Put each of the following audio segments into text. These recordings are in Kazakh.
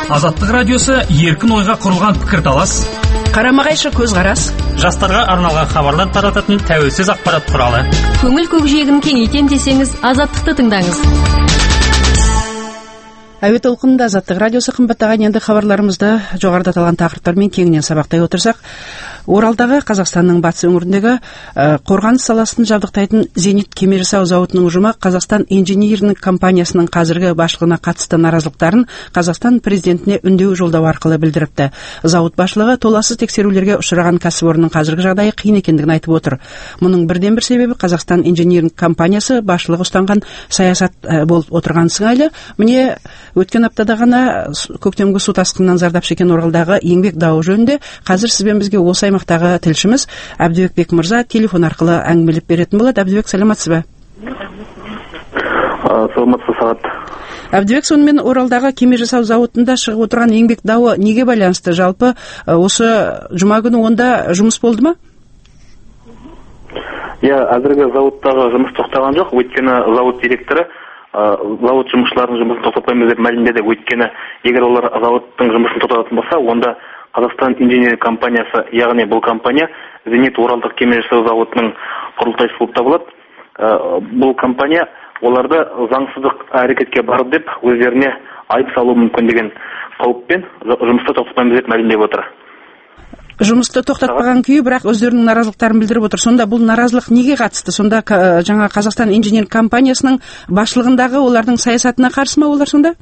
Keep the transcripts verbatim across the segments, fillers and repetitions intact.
Азаттық радиосы еркін ойға құрылған пікірталас, қарама-қайшы көзқарас, жастарға арналған хабарлар тарататын тәуелсіз ақпарат құралы. Көңіл көкжиегін кеңейтем десеңіз, Азаттықты тыңдаңыз. Әуе толқынында Азаттық радиосы қымбаттаған енді хабарларымызды жоғарыда аталған тақырыптармен кеңінен сабақтай отырсақ, Оралдағы Қазақстанның батыс өңіріндегі ә, қорғаныс саласын жабдықтайтын Зенит кеме жасау зауытының ұжымы Қазақстан инжиниринг компаниясының қазіргі басшылығына қатысты наразылықтарын Қазақстан президентіне үндеу жолдау арқылы білдіріпті. Зауыт басшылығы толассыз тексерулерге ұшыраған кәсіпорынның қазіргі жағдайы қиын екендігін айтып отыр. Мұның бірден бір себебі Қазақстан инжиниринг компаниясы басшылығы ұстанған саясат ә, болып отырған сыңайлы. Міне өткен аптада ғана көктемгі су тасқынынан зардап шеккен Оралдағы еңбек дауы жөнінде қазір сізбен бізге осы аймақтағы тілшіміз Әбдібек Бек мырза телефон арқылы әңгімелеп беретін болады. Әбдібек, саламатсыз ба? Саламатсыз, Сағат. Әбдібек, сонымен Оралдағы кеме жасау зауытында шығып отырған еңбек дауы неге байланысты? Жалпы осы жұма күні онда жұмыс болды ма? Иә, әзірге зауыттағы жұмыс тоқтаған жоқ. Өйткені зауыт директоры зауыт жұмысшыларының жұмысын тоқтатпаймыз деп мәлімдеді. Өйткені егер олар зауыттың жұмысын тоқтататын болса, онда Қазақстан инжиниринг компаниясы, яғни бұл компания Зенит Оралдық кеме жасау зауытының құрылтайшысы болып табылады. Бұл компания оларды заңсыздық әрекетке барды деп өздеріне айып салуы мүмкін деген қауіппен жұмысты тоқтатпаймыз деп мәлімдеп отыр. Жұмысты тоқтатпаған күйі, бірақ өздерінің наразылықтарын білдіріп отыр. Сонда бұл наразылық неге қатысты? Сонда жаңа Қазақстан инжиниринг компаниясының басшылығындағы олардың саясатына қарсы ма олар сонда?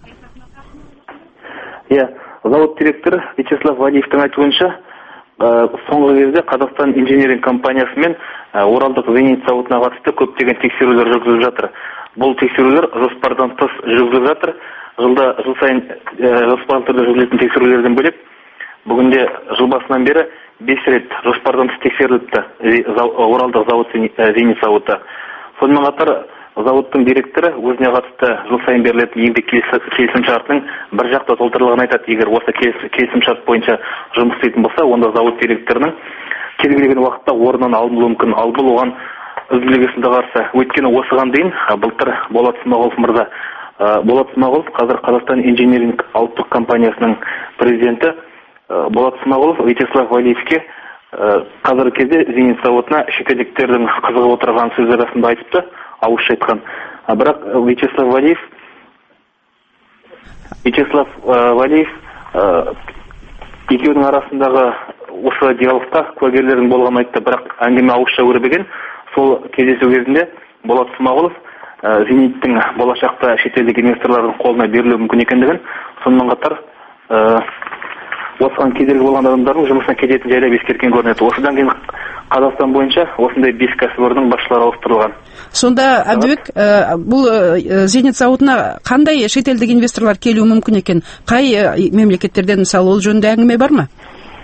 Иә, зауыт директоры Вячеслав Валиевтің айтуынша, соңғы кезде Қазақстан инжиниринг компаниясы мен Оралдық Зенит зауытына қатысты көптеген тексерулер жүргізіліп жатыр. Бұл тексерулер жоспардан тыс жүргізіліп жатыр. Жылда жыл сайын жоспарлы түрде жүргізілетін тексерулерден бөлек, бүгінде жыл басынан бері бес рет жоспардан тыс тексеріліпті Оралдық зауыт Зенит зауыты. Сонымен қатар зауыттың директоры өзіне қатысты жыл сайын берілетін еңбек келісімшартының бір жақты толтырылғанын айтады. Егер осы келісімшарт бойынша жұмыс істейтін болса, онда зауыт директорының кез келген уақытта орнынан алынуы мүмкін. Ал бұл оған үзілді-кесілді қарсы. Өйткені осыған дейін былтыр Болат Смағұлов мырза, Болат Смағұлов қазір Қазақстан инжиниринг ұлттық компаниясының президенті Болат Смағұлов Вячеслав Валиевке қазіргі кезде Зенит зауытына шетелдіктердің қызығып отырған сөздер арасында айтыпты, ауызша айтқан. Бірақ Вячеслав Валиев Вячеслав Валиев екеуінің арасындағы осы диалогта куәгерлердің болғанын айтты, бірақ әңгіме ауызша өрбіген. Сол кездесу кезінде Болат Смағұлов Зениттің болашақта шетелдік инвесторлардың қолына берілуі мүмкін екендігін, сонымен қатар осыған кедергі болған адамдардың жұмысына кететін жайлап ескерткен көрінеді. Осыдан кейін Қазақстан бойынша осындай бес кәсіпорынның басшылары ауыстырылған. Сонда Әбдібек, бұл Зенит зауытына қандай шетелдік инвесторлар келуі мүмкін екен? Қай мемлекеттерден, мысалы, ол жөнінде әңгіме бар ма?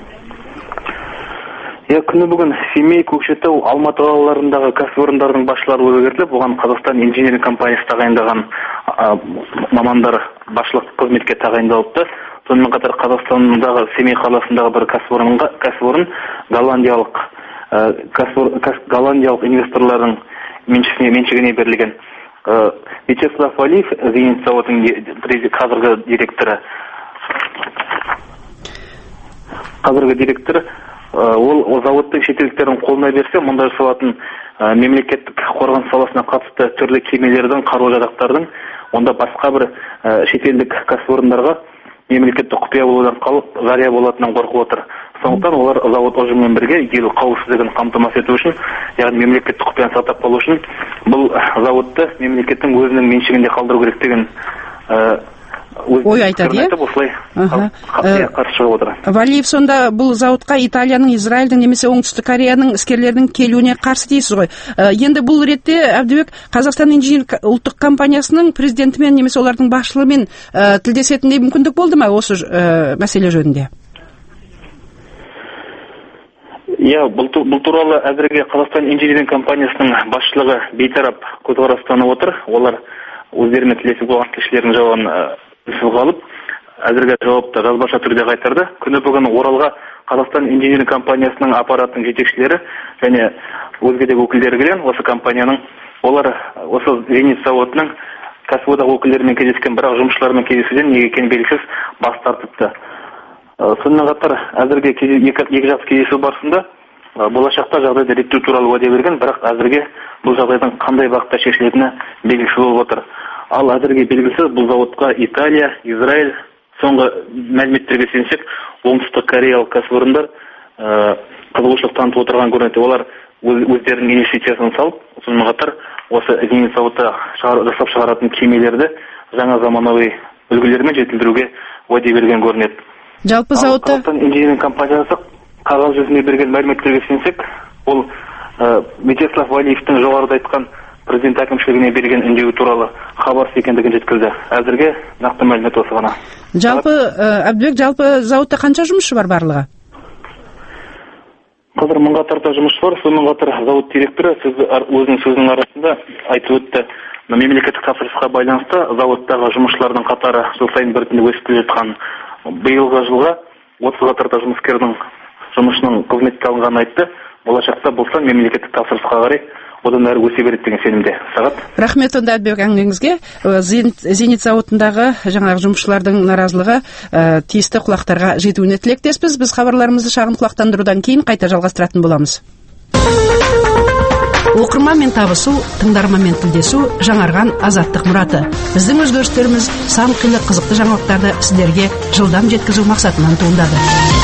Иә, күні бүгін Семей, Көкшетау, Алматы қалаларындағы кәсіпорындардың басшылары өзгертіліп, оған Қазақстан инжиниринг компаниясы тағайындаған мамандар басшылық қызметке тағайындалыпты. Сонымен қатар Қазақстандағы Семей қаласындағы бір кәсіпорынға кәсіпорын голландиялық голландиялық инвесторлардың меншігіне берілген. Вячеслав Валиев, Зенит зауытының қазіргі директоры, қазіргі директоры ол зауыттың шетелдіктердің қолына берсе, мұнда жасалатын мемлекеттік қорғаныс саласына қатысты түрлі кемелердің, қару-жарақтардың, онда басқа бір шетелдік кәсіпорындарға мемлекеттік құпия болудан қалып жария болатынын қорқып отыр. Сондықтан олар зауыт ұжымымен бірге ел қауіпсіздігін қамтамасыз ету үшін, яғни мемлекеттік құпияны сақтап қалу үшін бұл зауытты мемлекеттің өзінің меншігінде қалдыру керек деген ой айтады, иә? Осылай қарсы шығып отыр. Валиев сонда бұл зауытқа Италияның, Израильдің немесе Оңтүстік Кореяның іскерлердің келуіне қарсы дейсіз ғой. Енді бұл ретте Әбдібек Қазақстан инжиниринг ұлттық компаниясының президентімен немесе олардың басшылығымен тілдесетіндей мүмкіндік болды ма осы мәселе жөнінде? Иә, бұл туралы әзірге Қазақстан инжиниринг компаниясының басшылығы бейтарап көзқарас танып отыр. Олар өздерімен тілесіп болған тілшілердің жауабын сызға алып, әзірге жауапты жазбаша түрде қайтарды. Күні бүгін Оралға Қазақстан инжиниринг компаниясының аппаратының жетекшілері және өзге де өкілдері келген. Осы компанияның, олар осы Зенит зауытының кәсіподақ өкілдерімен кездескен, бірақ жұмысшылармен кездесуден неге екені белгісіз бас тартыпты. Сонымен қатар әзірге екі жақ кездесу барысында болашақта жағдайды реттеу туралы уәде берген, бірақ әзірге бұл жағдайдың қандай бағытта шешілетіні белгісіз болып отыр. Ал әзірге белгісіз бұл зауытқа Италия, Израиль, соңғы мәліметтерге сүйенсек, оңтүстік кореялық кәсіпорындар қызығушылық танытып отырған көрінеді. Олар өздерінің инвестициясын салып, сонымен қатар осы зенит зауыты жасап шығаратын кемелерді жаңа заманауи үлгілермен жетілдіруге уәде берген көрінеді. Жалпы зауытта Қазақстан инжиниринг компаниясы қағаз жүзіне берген мәліметтерге сүйенсек, ол Вячеслав Валиевтің жоғарыда айтқан президент әкімшілігіне берген үндеуі туралы хабарсыз екендігін жеткізді. Әзірге нақты мәлімет осы ғана. Жалпы Әбдібек, жалпы зауытта қанша жұмысшы бар барлығы? Қазір мыңға тарта жұмысшы бар. Сонымен қатар зауыт директоры өзінің сөзінің арасында айтып өтті. Мемлекеттік тапсырысқа байланысты зауыттағы жұмысшылардың қатары жыл сайын біртіндеп өсіп келе жатқан. Биылғы жылға отызға тарта жұмыскердің жұмысының қызметке алынғанын айтты. Болашақта болса мемлекеттік тапсырысқа қарай одан әрі өсе береді деген сенімде. Сағат. Рахмет онда Әбдібек әңгімеңізге. Зенит зауытындағы жаңағы жұмысшылардың наразылығы тиісті құлақтарға жетуіне тілектеспіз. Біз хабарларымызды шағын құлақтандырудан кейін қайта жалғастыратын боламыз. Оқырманмен табысу, тыңдарманмен тілдесу жаңарған азаттық мұраты. Біздің өзгерістеріміз сан қилы қызықты жаңалықтарды сіздерге жылдам жеткізу мақсатынан туындады.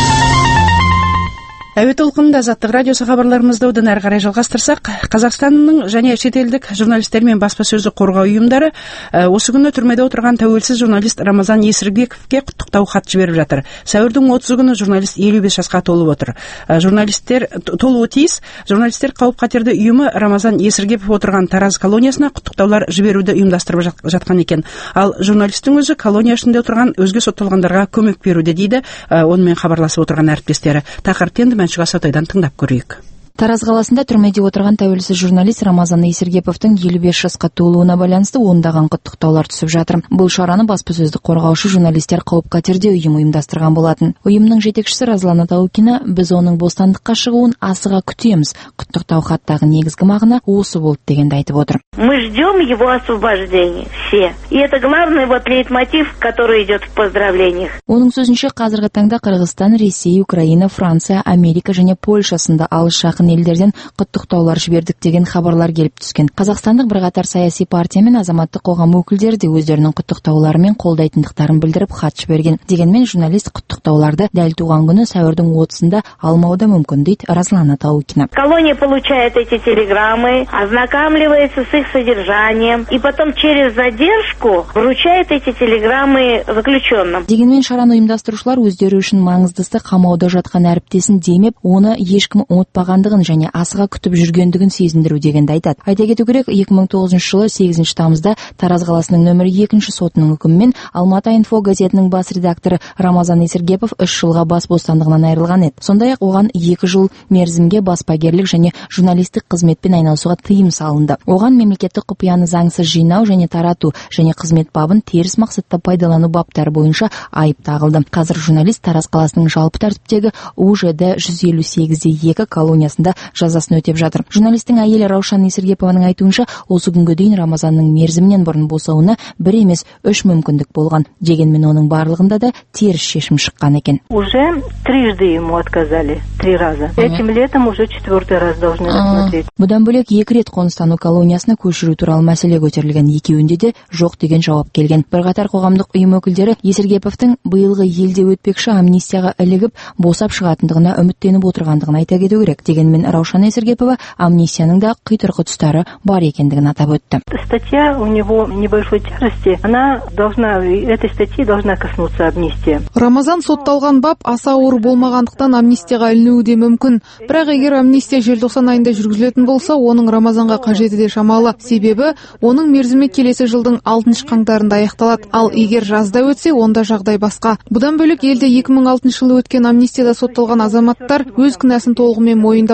Әуе толқынында Азаттық радиосы хабарларымызды одан әрі қарай жалғастырсақ, Қазақстанның және шетелдік журналистер мен баспасөзді қорғау ұйымдары осы күні түрмеде отырған тәуелсіз журналист Рамазан Есіргеповке құттықтау хат жіберіп жатыр. Сәуірдің отызы күні журналист елу бес жасқа толып отыр. Журналистер толуы тиіс. Журналистер қауіп-қатерді ұйымы Рамазан Есіргепов отырған Тараз колониясына құттықтаулар жіберуді ұйымдастырып жатқан екен. Ал журналистің өзі колония ішінде отырған өзге сотталғандарға көмек беруде дейді онымен хабарласып отырған әріптестері. Тақырыпты Мәншүк Асатайдан тыңдап көрейік. Тараз қаласында түрмеде отырған тәуелсіз журналист Рамазан Есіргеповтың елу бес жасқа толуына байланысты ондаған құттықтаулар түсіп жатыр. Бұл шараны баспасөзді қорғаушы журналистер қауіп-қатерде ұйым ұйымдастырған болатын. Ұйымның жетекшісі Разлана Таукина, біз оның бостандыққа шығуын асыға күтеміз. Құттықтау хаттағы негізгі мағына осы болды дегенді айтып отыр. Мы ждем его освобождения все. И это главный вот лейтмотив, который идет в поздравлениях. Оның сөзінше қазіргі таңда Қырғызстан, Ресей, Украина, Франция, Америка және Польша сынды алыс жақын елдерден құттықтаулар жібердік деген хабарлар келіп түскен. Қазақстандық бірқатар саяси партия мен азаматтық қоғам өкілдері де өздерінің құттықтауларымен қолдайтындықтарын білдіріп хат жіберген. Дегенмен журналист құттықтауларды дәл туған күні сәуірдің отызында алмауы да мүмкін дейді Разлана Таукина. Колония получает эти телеграммы, ознакомливается с их содержанием и потом через задержку вручает эти телеграммы заключенным. Дегенмен шараны ұйымдастырушылар өздері үшін маңыздысы қамауда жатқан әріптесін демеп, оны ешкім ұмытпағандығын және асыға күтіп жүргендігін сезіндіру дегенді айтады. Айта кету керек, екі мың тоғызыншы жылы сегізінші тамызда Тараз қаласының нөмірі екінші сотының үкімімен Алматы инфо газетінің бас редакторы Рамазан Есіргепов үш жылға бас бостандығынан айырылған еді. Сондай-ақ оған екі жыл мерзімге баспагерлік және журналистік қызметпен айналысуға тыйым салынды. Оған мемлекеттік құпияны заңсыз жинау және тарату және қызмет бабын теріс мақсатта пайдалану баптары бойынша айып тағылды. Қазір журналист Тараз қаласының жалпы тәртіптегі У Ж Д жүз елу сегіз де екі колониясында жазасын өтеп жатыр. Журналистің әйелі Раушан Есіргепованың айтуынша, осы күнге дейін Рамазанның мерзімінен бұрын босауына бір емес үш мүмкіндік болған. Дегенмен оның барлығында да теріс шешім шыққан екен. Уже трижды ему отказали, три раза. Этим летом уже четвертый раз должны рассмотреть. Бұдан бөлек екі рет қоныстану колониясына көшіру туралы мәселе көтерілген, екеуінде де жоқ деген жауап келген. Бірқатар қоғамдық ұйым өкілдері Есіргеповтың биылғы елде өтпекші амнистияға ілігіп босап шығатындығына үміттеніп отырғандығын айта кету керек. Дегенмен Раушан Есіргепова амнистияның да қитұрқы тұстары бар екендігін атап өтті. Статья у него небольшой тяжести, она должна, этой статьи должна коснуться амнистия. Рамазан сотталған бап аса ауыр болмағандықтан амнистияға ілінуі де мүмкін. Бірақ егер амнистия желтоқсан айында жүргізілетін болса, оның Рамазанға қажеті де шамалы. Себебі оның мерзімі келесі жылдың алтыншы қаңтарында аяқталады. Ал егер жазда өтсе, онда жағдай басқа. Бұдан бөлек елде екі мың алтыншы жылы өткен амнистияда сотталған азаматтар өз кінәсін толығымен мойындап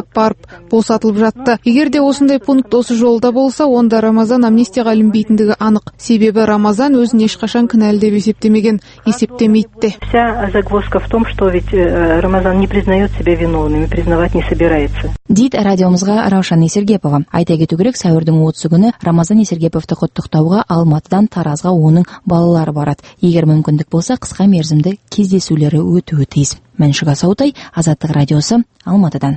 тастап барып босатылып жатты. Егер де осындай пункт осы жолда болса, онда Рамазан амнистияға ілінбейтіндігі анық. Себебі Рамазан өзін ешқашан кінәлі деп есептемеген, есептемейді. Вся загвоздка в том, что ведь Рамазан не признает себя виновным и признавать не собирается. Дейді радиомызға Раушан Есергепова. Айта кету керек, сәуірдің отызы күні Рамазан Есергеповты құттықтауға Алматыдан Таразға оның балалары барады. Егер мүмкіндік болса, қысқа мерзімді кездесулері өтуі тиіс. Мәншүк Асаутай, Азаттық радиосы, Алматыдан.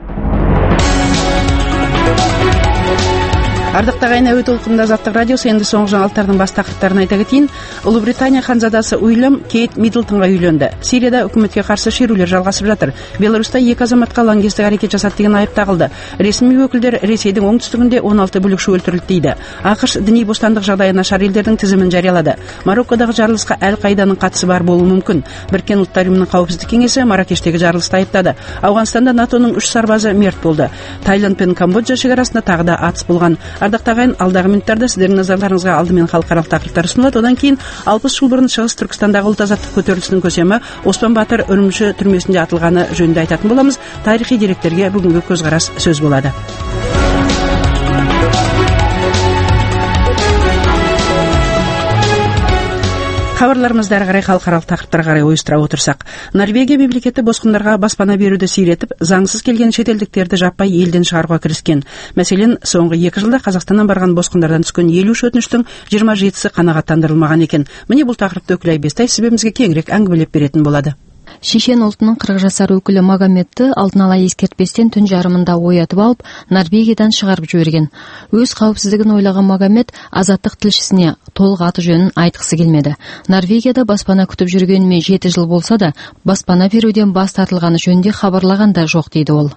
Ардықты ағайын, әуе толқынында Азаттық радиосы. Енді соңғы жаңалықтардың бас тақырыптарын айта кетейін. Ұлыбритания ханзадасы Уильям Кейт Миддлтонға үйленді. Сирияда үкіметке қарсы шерулер жалғасып жатыр. Беларуста екі азаматқа лаңкестік әрекет жасады деген айып тағылды. Ресми өкілдер Ресейдің оңтүстігінде он алты бүлікші өлтірілді дейді. ақш діни бостандық жағдайы нашар елдердің тізімін жариялады. Мароккодағы жарылысқа Әл-Қайданың қатысы бар болуы мүмкін. Біріккен ұлттар ұйымының қауіпсіздік кеңесі Марракештегі жарылысты айыптады. Ауғанстанда натоның үш сарбазы мерт болды. Таиланд пен Камбоджа шекарасында тағы да атыс болған. Ардақтағы ағайын, алдағы минуттарда сіздердің назарларыңызға алдымен халықаралық тақырыптар ұсынылады. Одан кейін алпыс жыл бұрын Шығыс Түркістандағы ұлт азаттық көтерілісінің көсемі Оспан Батыр Үрімші түрмесінде атылғаны жөнінде айтатын боламыз. Тарихи деректерге бүгінгі көзқарас сөз болады. Хабарларымызды әрі қарай халықаралық тақырыптарға қарай ойыстыра отырсақ, Норвегия мемлекеті босқындарға баспана беруді сиретіп, заңсыз келген шетелдіктерді жаппай елден шығаруға кіріскен. Мәселен, соңғы екі жылда Қазақстаннан барған босқындардан түскен елу үш өтініштің жиырма жетісі қанағаттандырылмаған екен. Міне бұл тақырыпты Өкілай Бестай себебімізге кеңірек әңгімелеп беретін болады. Шешен ұлтының қырық жасар өкілі Магометті алдын ала ескертпестен түн жарымында оятып алып, Норвегиядан шығарып жіберген. Өз қауіпсіздігін ойлаған Магомет Азаттық тілшісіне толық аты жөнін айтқысы келмеді. Норвегияда баспана күтіп жүргеніме жеті жыл болса да, баспана беруден бас тартылғаны жөнінде хабарлаған да жоқ дейді ол.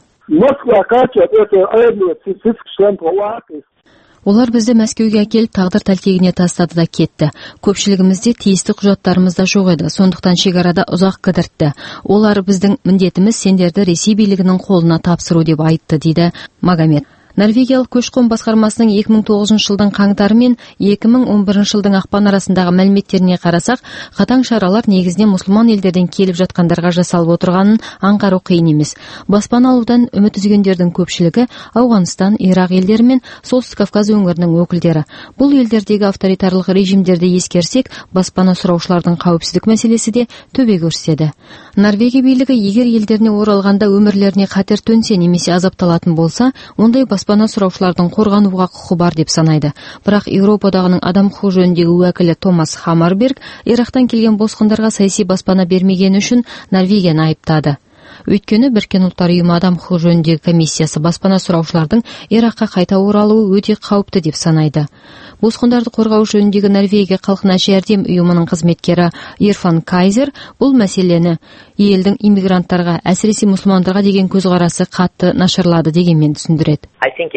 Олар бізді Мәскеуге әкеліп тағдыр тәлкегіне тастады да кетті. Көпшілігімізде тиісті құжаттарымыз да жоқ еді, сондықтан шекарада ұзақ кідіртті. Олар біздің міндетіміз сендерді Ресей билігінің қолына тапсыру деп айтты, дейді Магомет. Норвегиялық көші-қон басқармасының екі мың тоғызыншы жылдың қаңтары мен екі мың он бірінші жылдың ақпан арасындағы мәліметтеріне қарасақ, қатаң шаралар негізінен мұсылман елдерден келіп жатқандарға жасалып отырғанын аңғару қиын емес. Баспана алудан үміт үзгендердің көпшілігі Ауғанстан, Ирақ елдері мен Солтүстік Кавказ өңірінің өкілдері. Бұл елдердегі авторитарлық режимдерді ескерсек, баспана сұраушылардың қауіпсіздік мәселесі де төбе көрсетеді. Норвегия билігі егер елдеріне оралғанда өмірлеріне қатер төнсе немесе азапталатын болса, ондай баспана сұраушылардың қорғануға құқы бар деп санайды. Бірақ Еуропадағының адам құқығы жөніндегі уәкілі Томас Хаммарберг Ирактан келген босқындарға саяси баспана бермегені үшін Норвегияны айыптады. Өйткені Біріккен ұлттар ұйымы адам құқығы жөніндегі комиссиясы баспана сұраушылардың Иракқа қайта оралуы өте қауіпті деп санайды. Босқындарды қорғау жөніндегі Норвегия халқына жәрдем ұйымының қызметкері Ирфан Кайзер бұл мәселені елдің иммигранттарға, әсіресе мұсылмандарға деген көзқарасы қатты нашарлады дегенмен түсіндіреді.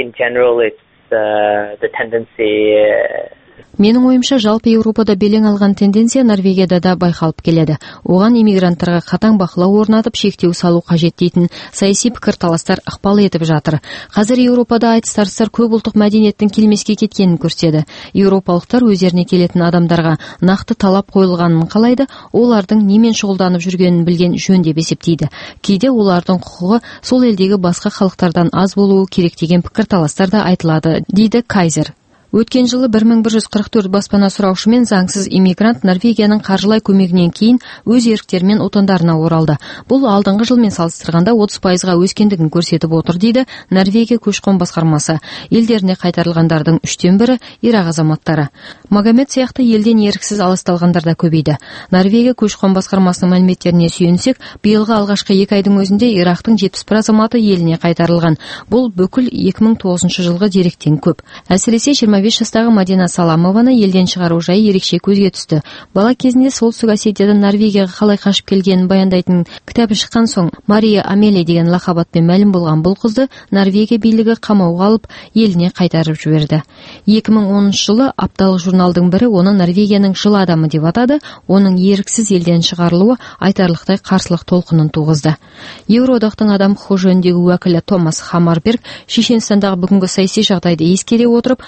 Менің ойымша, жалпы Еуропада белең алған тенденция Норвегияда да байқалып келеді. Оған иммигранттарға қатаң бақылау орнатып, шектеу салу қажет дейтін саяси пікірталастар ықпал етіп жатыр. Қазір Еуропада айтыс-тартыстар көп ұлттық мәдениеттің келмеске кеткенін көрсетеді. Еуропалықтар өздеріне келетін адамдарға нақты талап қойылғанын қалайды, олардың немен шұғылданып жүргенін білген жөн деп есептейді. Кейде олардың құқығы сол елдегі басқа халықтардан аз болуы керек деген пікірталастар да айтылады, дейді Кайзер. Өткен жылы бір мың бір жүз қырық төрт баспана сұраушы мен заңсыз иммигрант Норвегияның қаржылай көмегінен кейін өз еріктерімен отандарына оралды. Бұл алдыңғы жылмен салыстырғанда отыз пайызға өскендігін көрсетіп отыр, дейді Норвегия көші-қон басқармасы. Елдеріне қайтарылғандардың үштен бірі Ирақ азаматтары. Магомет сияқты елден еріксіз аласталғандар да көбейді. Норвегия көші-қон басқармасының мәліметтеріне сүйенсек, биылғы алғашқы екі айдың өзінде Ирақтың жетпіс бір азаматы еліне қайтарылған. Бұл бүкіл екі мың тоғызыншы жылғы деректен көп. Әсіресе жиырма бес жастағы Мадина Саламованы елден шығару жайы ерекше көзге түсті. Бала кезінде Солтүстік Осетиядан Норвегияға қалай қашып келгенін баяндайтын кітабы шыққан соң Мария Амели деген лақап атпен мәлім болған бұл қызды Норвегия билігі қамауға алып, еліне қайтарып жіберді. екі мың оныншы жылы апталық журналдың бірі оны Норвегияның жыл адамы деп атады. Оның еріксіз елден шығарылуы айтарлықтай қарсылық толқынын туғызды. Еуроодақтың адам құқығы жөніндегі уәкілі Томас Хаммарберг Шешенстандағы бүгінгі саяси жағдайды ескере отырып, ол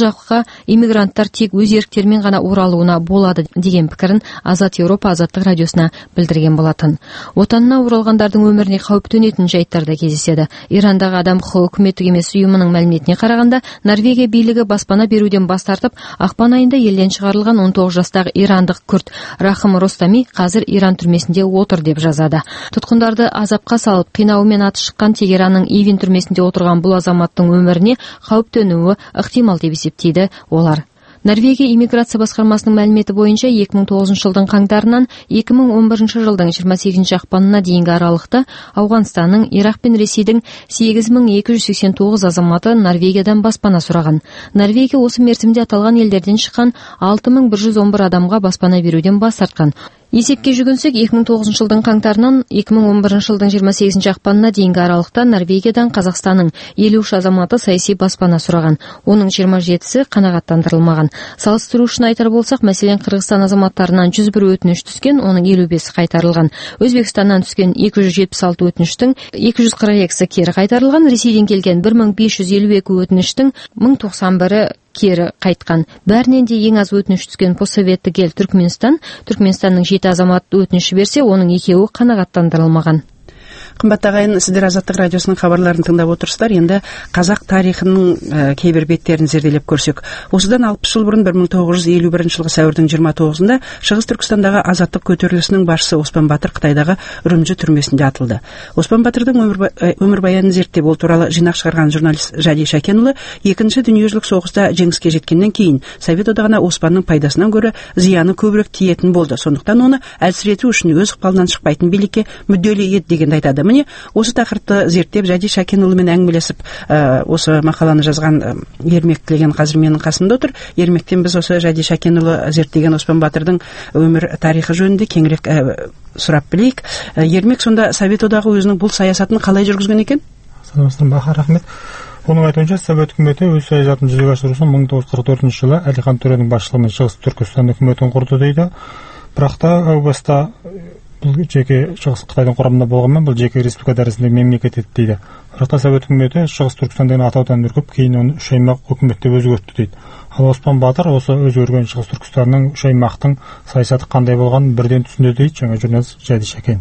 жаққа иммигранттар тек өз еріктерімен ғана оралуына болады деген пікірін Азат Еуропа азаттық радиосына білдірген болатын. Отанына оралғандардың өміріне қауіп төнетін жайттар да кездеседі. Ирандағы адам құқығы үкіметтік емес ұйымының мәліметіне қарағанда, Норвегия билігі баспана беруден бас тартып, ақпан айында елден шығарылған он тоғыз жастағы ирандық күрд Рахым Ростами қазір Иран түрмесінде отыр деп жазады. Тұтқындарды азапқа салып, қинауымен аты шыққан Тегеранның Ивин түрмесінде отырған бұл азаматтың өміріне қауіп төнуі ықтимал деп есептейді олар. Норвегия иммиграция басқармасының мәліметі бойынша екі мың тоғызыншы жылдың қаңтарынан екі мың он бірінші жылдың жиырма сегізінші ақпанына дейінгі аралықта Ауғанстанның, Ирақ пен Ресейдің сегіз мың екі жүз сексен тоғыз азаматы Норвегиядан баспана сұраған. Норвегия осы мерзімде аталған елдерден шыққан алты мың бір жүз он бір адамға баспана беруден бас тартқан. Есепке жүгінсек, екі мың тоғызыншы жылдың қаңтарынан екі мың он бірінші жылдың жиырма сегізінші ақпанына дейінгі аралықта Норвегиядан Қазақстанның елу үш азаматы саяси баспана сұраған. Оның жиырма жетісі қанағаттандырылмаған. Салыстыру үшін айтар болсақ, мәселен, Қырғызстан азаматтарынан жүз бір өтініш түскен, оның елу бесі қайтарылған. Өзбекстаннан түскен екі жүз жетпіс алты өтініштің екі жүз қырық екісі кері қайтарылған. Ресейден келген бір мың бес жүз елу екі өтініштің мың тоқсан бірі кері қайтқан. Бәрінен де ең аз өтініш түскен постсоветтік ел Түркменстан. Түркменстанның жеті азамат өтініші берсе, оның екеуі қанағаттандырылмаған. Қымбатты ағайын, сіздер Азаттық радиосының хабарларын тыңдап отырсыздар. Енді қазақ тарихының ә, кейбір беттерін зерделеп көрсек. Осыдан алпыс жыл бұрын бір мың тоғыз жүз елу бірінші жылғы сәуірдің жиырма тоғызында Шығыс Түркістандағы азаттық көтерілісінің басшысы Оспан Батыр Қытайдағы Үрімжі түрмесінде атылды. Оспан Батырдың өмірбаянын зерттеп, ол туралы жинақ шығарған журналист Жади Шәкенұлы екінші дүниежүзілік соғыста жеңіске жеткеннен кейін Совет одағына Оспанның пайдасынан гөрі зияны көбірек тиетін болды. Сондықтан оны әлсірету үшін өз ықпалынан шықпайтын билікке мүдделі еді дегенді айтады. Міне, осы тақырыпты зерттеп, Жади Шәкенұлымен әңгімелесіп, ә, осы мақаланы жазған ә, Ермек Тілеген қазір менің қасымда отыр. Ермектен біз осы Жади Шәкенұлы зерттеген Оспан Батырдың өмір тарихы жөнінде кеңірек ә, сұрап білейік. Ә, Ермек, сонда Совет одағы өзінің бұл саясатын қалай жүргізген екен? Саламатсыздар, Бахар, рахмет. Оның айтуынша, Совет үкіметі өз саясатын жүзеге асыру үшін мың тоғыз жүз қырық төртінші жылы Әлихан Төренің басшылығымен Шығыс Түркістан үкіметін құрды дейді. Бірақ та әу баста бұл жеке Шығыс Қытайдың құрамында болғанмен, бұл жеке республика дәрежесіндегі мемлекет еді дейді. Бірақ та Совет үкіметі Шығыс Түркістан деген атаудан үркіп, кейін оны үш аймақ үкімет деп өзгертті дейді. Ал Оспан Батыр осы өзгерген Шығыс Түркістанның үш аймақтың саясаты қандай болғанын бірден түсіндірді дейді жаңа журналист Жади Шәкен.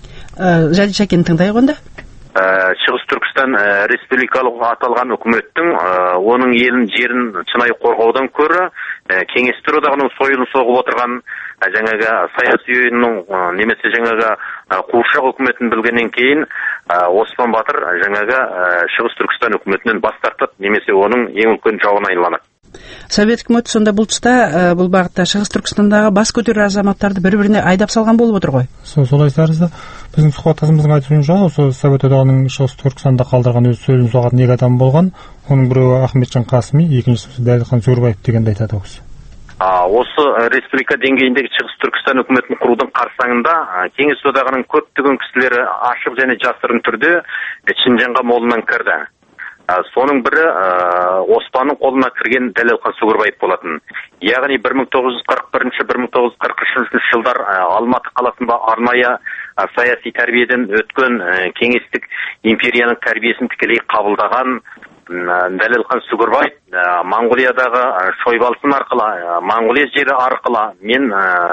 Ә, Жади Шәкен тыңдайық онда. Шығыс Түркістан республикалық аталған үкіметтің оның елін жерін шынайы қорғаудан көрі кеңестер одағының сойылын соғып отырған жаңағы саяси ұйымның немесе жаңағы қуыршақ үкіметін білгеннен кейін Оспан Батыр жаңағы Шығыс Түркістан үкіметінен бас тартып, немесе оның ең үлкен жауына айланады. Совет үкіметі сонда бұл тұста, бұл бағытта Шығыс Түркістандағы бас көтерер азаматтарды бір-біріне айдап салған болып отыр ғой. Солай тәрізді. Біздің сұхбаттасымыздың айтуынша, осы Совет одағының Шығыс Түркістанда қалдырған өз сөзін соғатын екі адам болған. Оның біреуі Ахметжан Қасыми, екіншісі Дәлелхан Сөрбаев дегенді айтады осы. Осы республика деңгейіндегі Шығыс Түркістан үкіметін құрудың қарсаңында Кеңес одағының көптеген кісілері ашық және жасырын түрде Шинжанға молынан кірді. Соның бірі Оспанның қолына кірген Дәлелхан Сөрбаев болатын. Яғни бір мың тоғыз жүз қырық бірінші - бір мың тоғыз жүз қырық үшінші жылдар Алматы қаласында арнайы саяси тәрбиеден өткен кеңестік империяның тәрбиесін тікелей қабылдаған Дәлелхан Сөрбаев Монғолиядағы Шойбалсын арқылы, Монғолия жері арқылы мен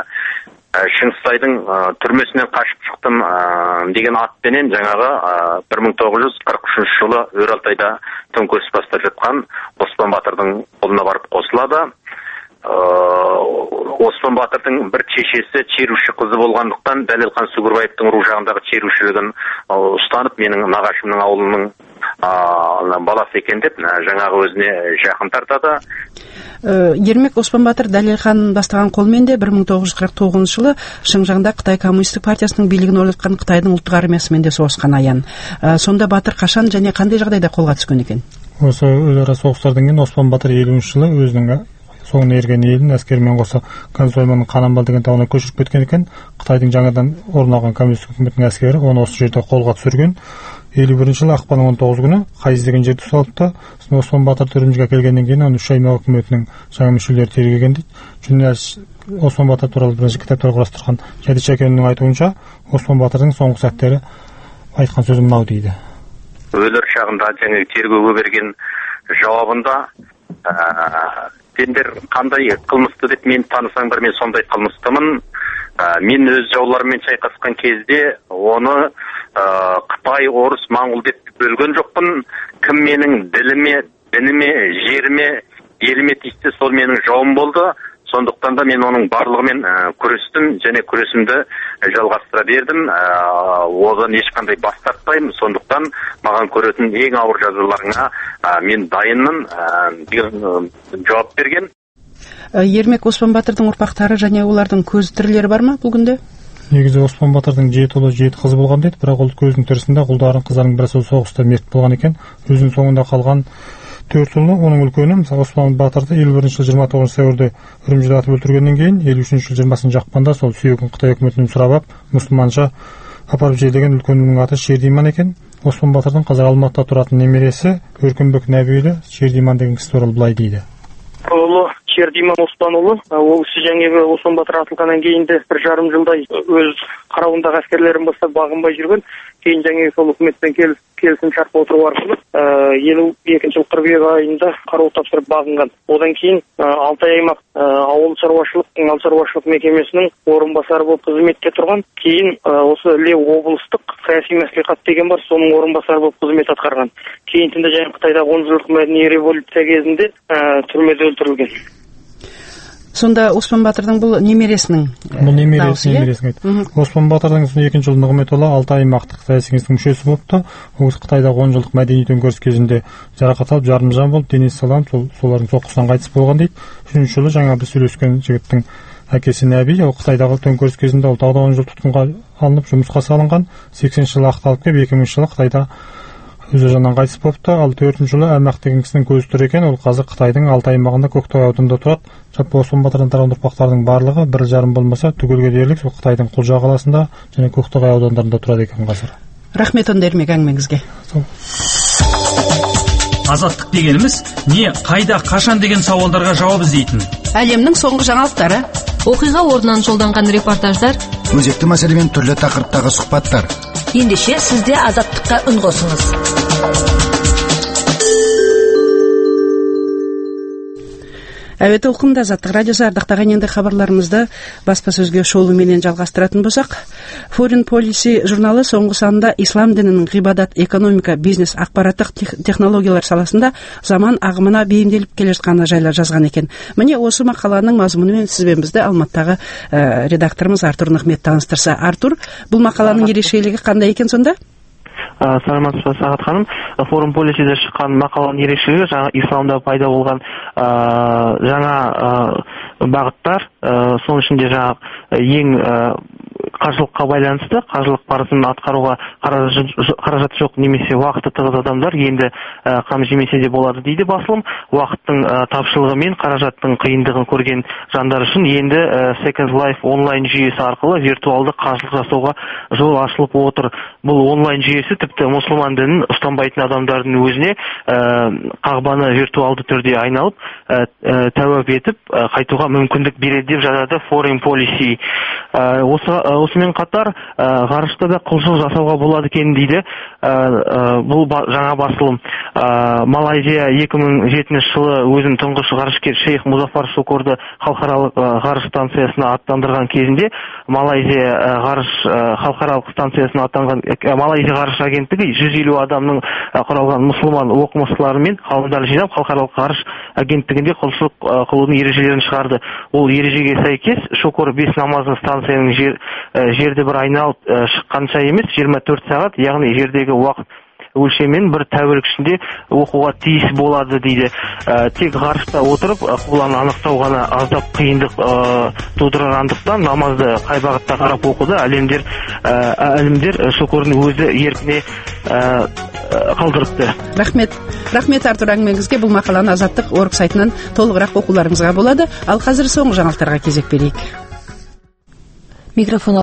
Шыңғысайдың түрмесінен қашып шықтым деген атпенен жаңағы бір мың тоғыз жүз қырық үшінші жылы Өралтайда төңкеріс бастап жатқан Оспан Батырдың қолына барып қосылады. Оспан Батырдың бір шешесі шеруші қызы болғандықтан Дәлелхан Сөрбаевтың ру жағындағы шерушілігін ұстанып, менің нағашымның ауылының баласы екен деп жаңағы өзіне жақын тартады. Ермек, Оспан Батыр Дәлелхан бастаған қолмен де бір мың тоғыз жүз қырық тоғызыншы жылы Шыңжаңда Қытай коммунистік партиясының билігін орнатқан Қытайдың ұлттық армиясымен де соғысқан аян. Сонда Батыр қашан және қандай жағдайда қолға түскен екен? Осы өзара соғыстардан кейін Оспан Батыр елуінші жылы өзінің соңына ерген елін әскермен қоса Консойманың Қанамбал деген тауына көшіріп кеткен екен. Қытайдың жаңадан орнаған коммунистік үкіметінің әскері оны осы жерде қолға түсірген. елу бірінші жылы ақпанның он тоғызы күні Қайыз деген жерді ұсталыпты. Оспан Батыр Үрімжіге келгеннен кейін оны үш аймақ үкіметінің жаңа мүшелері тергеген дейді. Журналист Оспан Батыр туралы бірінші кітаптар құрастырған Жади Шәкеннің айтуынша, Оспан Батырдың соңғы сәттері айтқан сөзі мынау дейді. Өлер шағында жаңағы тергеуге берген жауабында сендер қандай қылмысты деп мені танысаңдар, мен сондай қылмыстымын. Мен өз жауларыммен шайқасқан кезде оны Қытай, орыс, моңғол деп бөлген жоқпын. Кім менің діліме, дініме, жеріме, еліме тиісті, сол менің жауым болды. Сондықтан да мен оның барлығымен күрестім және күресімді жалғастыра бердім. Одан ешқандай бас тартпаймын. Сондықтан маған көретін ең ауыр жазаларыңа мен дайынмын деген жауап берген. Ермек, Оспан Батырдың ұрпақтары және олардың көз тірілері бар ма бұл күнде? Негізі Оспан Батырдың жеті ұлы, жеті қызы болған дейді, бірақ ол көздің тірісінде ұлдарын, қыздарының бірі соғыста мерт болған екен. Өзінің соңында қалған төрт ұлы, оның үлкені, мысалы Оспан Батырды елу бірінші жыл жиырма тоғызыншы сәуірде Үрімжіде атып өлтіргеннен кейін, елу үшінші жыл жиырмасыншы ақпанда сол сүйегін Қытай үкіметінен сұрап алып, мұсылманша апарып жерлеген үлкенінің аты Шердиман екен. Оспан Батырдың қазір Алматыда тұратын немересі Өркенбек Нәбиұлы Шердиман деген кісі туралы былай дейді. Ұлы Шердиман Оспанұлы, ол кісі жаңағы Оспан Батыр атылғаннан кейін де бір жарым жылдай өз қарауындағы әскерлерін бастап бағынбай жүрген. Кейін жаңағы сол үкіметпен келісім шартқа отыру арқылы елу екінші жыл қыркүйек айында қару тапсырып бағынған. Одан кейін Алтай аймақ ауыл шаруашылық, мал шаруашылық мекемесінің орынбасары болып қызметте тұрған. Кейін осы Іле облыстық саяси мәслихат деген бар, соның орынбасары болып қызмет атқарған. Кейін тінде жаңағы Қытайдағы он жылдық мәдени революция кезінде түрмеде өлтірілген. Сонда Оспан Батырдың бұл немересінің бұл немересі, немересінің айтты. Оспан Батырдың екінші жылы Нығметұлы Алтай аймақтық саяси кеңестің мүшесі болыпты. Ол Қытайдағы он жылдық мәдени төңкеріс кезінде жарақат алып, жарымжан болып, денесі салынып, сол солардың соққысынан қайтыс болған дейді. Үшінші жылы жаңа біз сөйлескен жігіттің әкесі Нәби, ол Қытайдағы төңкеріс кезінде ол тағы да он жыл тұтқынға алынып, жұмысқа салынған. сексенінші жылы ақталып келіп, екі мыңыншы жылы Қытайда өзі жанынан қайтыс болыпты. Ал төртінші жылы Әлмақ деген кісінің көзі тұр екен. Ол қазір Қытайдың Алтай аймағында Көктөбе ауданында тұрады. Жалпы Оспан Батырдан тараған ұрпақтардың барлығы бір жарым болмаса түгелге дерлік сол Қытайдың Құлжа қаласында және Көктөбе аудандарында тұрады екен қазір. Рахмет онда Ермек әңгімеңізге. Азаттық дегеніміз не, қайда, қашан деген сауалдарға жауап іздейтін. Әлемнің соңғы жаңалықтары, оқиға орнынан жолданған репортаждар, өзекті мәселемен түрлі тақырыптағы сұхбаттар. Ендеше сізде азаттыққа үн қосыңыз. Әуе толқынында Азаттық радиосы ардақтаған енді хабарларымызды баспасөзге шолуменен жалғастыратын болсақ, Foreign Policy журналы соңғы санында ислам дінінің ғибадат, экономика, бизнес, ақпараттық технологиялар саласында заман ағымына бейімделіп келе жатқаны жайлы жазған екен. Міне осы мақаланың мазмұнымен сізбен бізді Алматыдағы ә, редакторымыз Артур Нығмет таныстырса. Артур, бұл мақаланың ерекшелігі қандай екен сонда? Саламатсыз ба, Сағат ханым. Foreign Policy'де шыққан мақаланың ерекшелігі жаңа исламда пайда болған жаңа бағыттар, соның ішінде жаңа ең қаржылыққа байланысты, қаржылық парызын атқаруға қаражат жоқ немесе уақыты тығыз адамдар енді қам жемесе де болады дейді басылым. Уақыттың тапшылығы мен қаражаттың қиындығын көрген жандар үшін енді Second Life онлайн жүйесі арқылы виртуалды қаржылық жасауға жол ашылып отыр. Бұл онлайн жүйесі тіпті мұсылман дінін ұстанбайтын адамдардың өзіне қағбаны виртуалды түрде айналып, тәуап етіп қайтуға мүмкіндік береді деп жазады Foreign Policy. Осымен қатар ғарышта да құлшылық жасауға болады екен дейді бұл жаңа басылым. Малайзия екі мың жетінші жылы өзін тұңғыш ғарышкер Шейх Музафар Шукурды халықаралық ғарыш станциясына аттандырған кезінде Малайзия ғарыш халықаралық станциясына аттанған Малайзия ғарыш агенттігі жүз елу адамның құралған мұсылман оқымыстылары мен ғалымдар жинап халықаралық ғарыш агенттігінде құлшылық қылудың ережелерін шығарды. Ол ережеге сәйкес Шукур бес намазын станцияның жер, жерде бір айналып шыққанша емес жиырма төрт сағат, яғни жердегі уақыт өлшеммен бір тәулік ішінде оқуға тиіс болады дейді. Тек ғарышта отырып құбыланы анықтау ғана аздап қиындық тудырғандықтан намазды қай бағытта қарап оқуды әлемдер әлемдер Шукурдың өзі еркіне қалдырыпты. Рахмет. Рахмет Артур әңгімеңізге. Бұл мақаланы Азаттық орг сайтынан толығырақ оқуларыңызға болады. Ал қазір соңғы жаңалықтарға кезек берейік. Микрофон